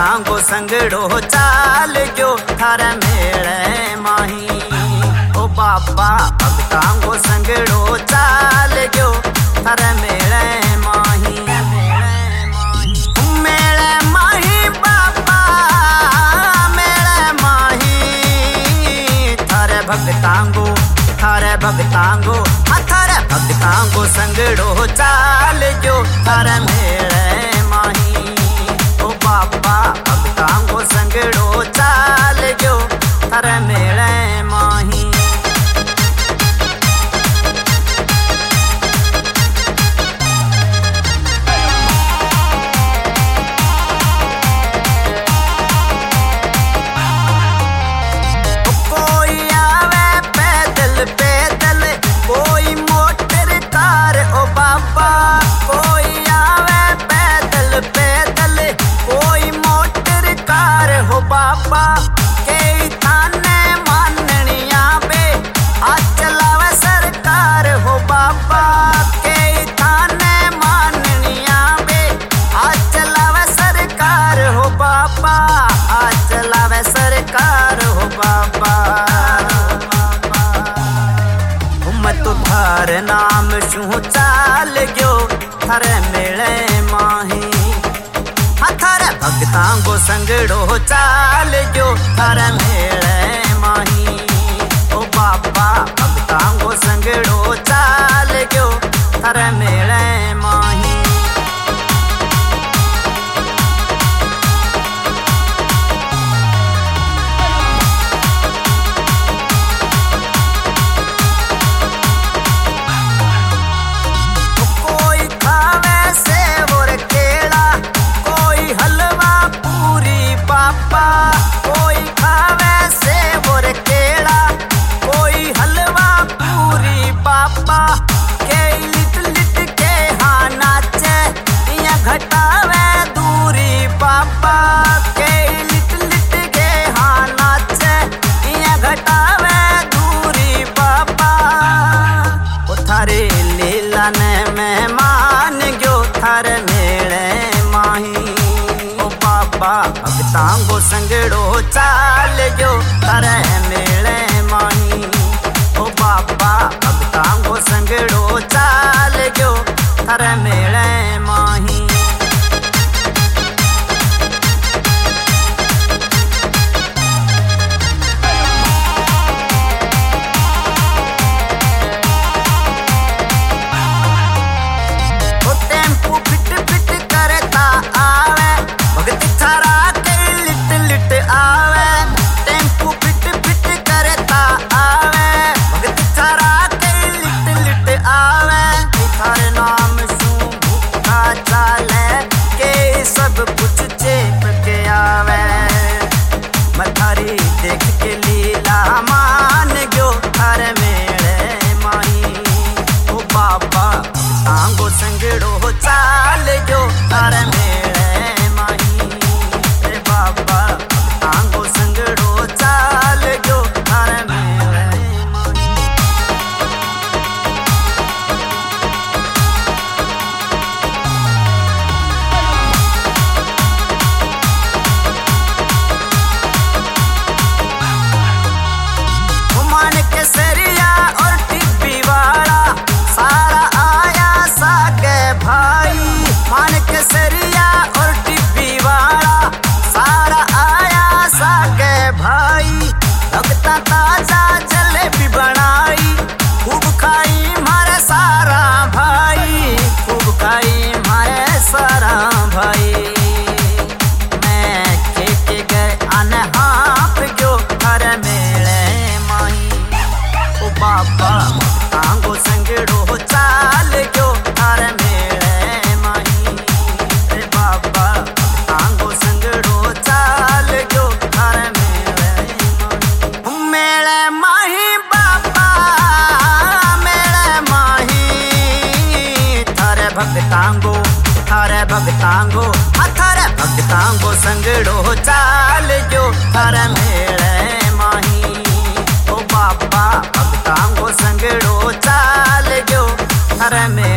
भगतांगो संगड़ो चाल गयो थारे मेले माही। ओ बाबा भगतांगो संगड़ो चाल गयो थारे मेले माही। मेले माही बाबा मेले माही थारे भगतांगो थारे भगतांगो थारे भगतांगो संगड़ो चाल गयो थारे मेले माही। ओ बाबा भगतांगो संगड़ो चाल गयो थारे मेले माही। कोई आवे पैदल पैदल कोई मोटर कार ओ बाबा। कोई आवे पैदल पैदल कोई मोटर कार हो बाबा। कई थाने माननिया बे आ चलावे सरकार हो बाबा। कई थाने माननिया बे आ चलावे सरकार हो बाबा। आ चलावे सरकार हो बाबा। मैं तो थार नाम शू चाल गयो थारे मेले माही। थारे भगतांगो संगड़ो चाल गयो थारे मेले माही। ओ बाबा भगतांगो संगड़ो चाल गयो थारे मेले माही। कोई खावे सेव और केला कोई हलवा पूरी बाबा। कोई खावे सेव और केला कोई हलवा पूरी बाबा। के लिट लिट के हाँ नाचे या घटावे दूरी बाबा। के लिट लिट के हाँ नाचे या घटावे दूरी बाबा। ओ थारे लीला ने मेहमान गयो थारे मेले माही। ओ बाबा भगतांगो संगड़ो चाल गयो थारे मेले माही। ओ बाबा भगतांगो संगड़ो चाल गयो थारे मेले माही। ओ टेम्पू फिट फिट करता आवे भगत थारा के लिट लिट आवे। टेम्पू फिट फिट करता आवे भगत थारा के लिट लिट आवे। थारे नाम शू भूखा चाले के सब कुछ चेप के आवे। मैं थारी देख के लीला मान गयो थारे मेले माही। ओ बाबा भगतांगो संगड़ो चाल गयो थारे मेले माही। रे बाबा भगतांगो संगड़ो चाल गयो थारे मेले माही। मान के सरिया और टिब्बी वाला सारा आया सागे भाई। मान के सरिया और टिब्बी वाला सारा आया सागे भाई। भगता ताजा जलेबी बनाई खूब खाई मारे सारा भाई। खूब खाई मारे सारा भाई। मैं के गए आने हाँप गयो थारे मेले माही। ओ बाबा भगतांगो संगड़ो चाल गयो थारे मेले माही। रे बाबा भगतांगो संगड़ो चाल गयो थारे मेले माही। मेले माही बाबा मेले माही थारे भगतांगो थारे भगतांगो थारे भगतांगो संगड़ो चाल गयो थारे मेले माही। ओ बाबा भगतांगो संगड़ो चाल गयो थारे मेले